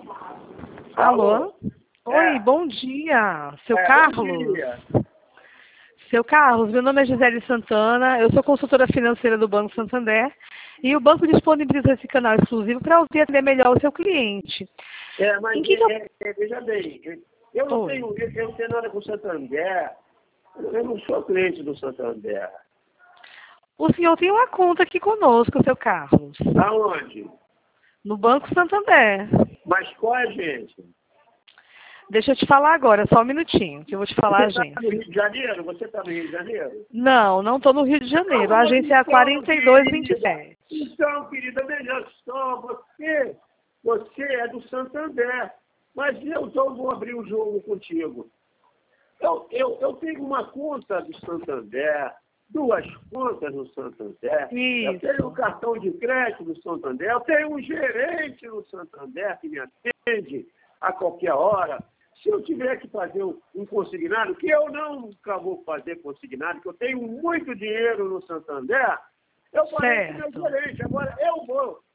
Alô? Oi, bom dia. Seu Carlos? Bom dia. Seu Carlos, meu nome é Gisele Santana, eu sou consultora financeira do Banco Santander e o banco disponibiliza esse canal exclusivo para ouvir atender melhor o seu cliente. Mas veja bem, eu não tenho nada com o Santander, eu não sou cliente do Santander. O senhor tem uma conta aqui conosco, seu Carlos. Aonde? No Banco Santander. Mas qual é a agência? Deixa eu te falar agora, só um minutinho, que eu vou te falar a Você agência. está no Rio de Janeiro? Você está no Rio de Janeiro? Não estou no Rio de Janeiro. A agência é a 4227. Então, querida, veja só, você é do Santander, mas eu vou abrir o jogo contigo. Eu tenho uma conta do Santander, 2 contas no Santander, Isso. eu tenho um cartão de crédito do Santander, eu tenho um gerente no Santander que me atende a qualquer hora. Se eu tiver que fazer um consignado, que eu nunca vou fazer consignado, que eu tenho muito dinheiro no Santander, eu falei com o meu gerente. Agora, eu vou